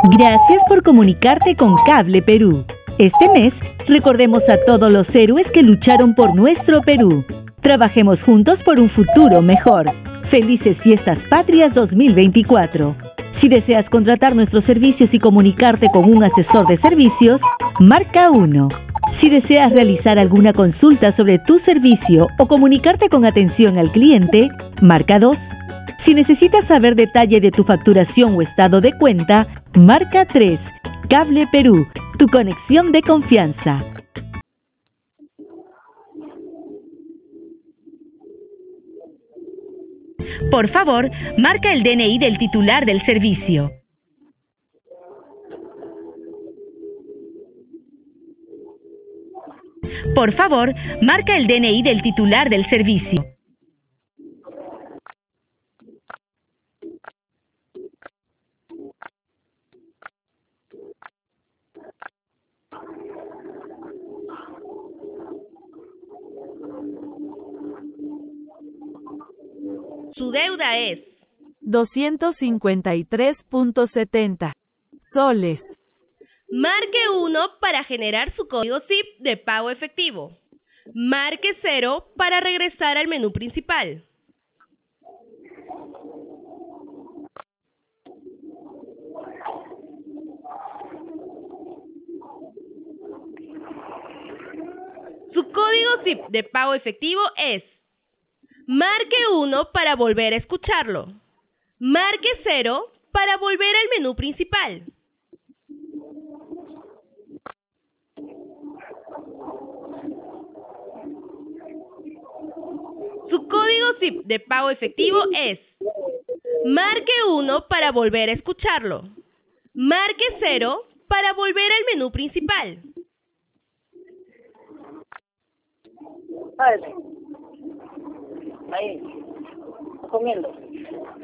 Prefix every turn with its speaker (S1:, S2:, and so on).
S1: Gracias por comunicarte con Cable Perú. Este mes, recordemos a todos los héroes que lucharon por nuestro Perú. Trabajemos juntos por un futuro mejor. Felices Fiestas Patrias 2024. Si deseas contratar nuestros servicios y comunicarte con un asesor de servicios, marca 1. Si deseas realizar alguna consulta sobre tu servicio o comunicarte con atención al cliente, marca 2. Si necesitas saber detalle de tu facturación o estado de cuenta, marca 3. Cable Perú, tu conexión de confianza. Por favor, marca el DNI del titular del servicio. Por favor, marca el DNI del titular del servicio. Su deuda es
S2: 253.70 soles.
S3: Marque 1 para generar su código SIP de pago efectivo. Marque 0 para regresar al menú principal. Su código SIP de pago efectivo es: marque 1 para volver a escucharlo. Marque 0 para volver al menú principal. Su código SIP de pago efectivo es: marque 1 para volver a escucharlo. Marque 0 para volver al menú principal.
S4: Ahí, comiendo.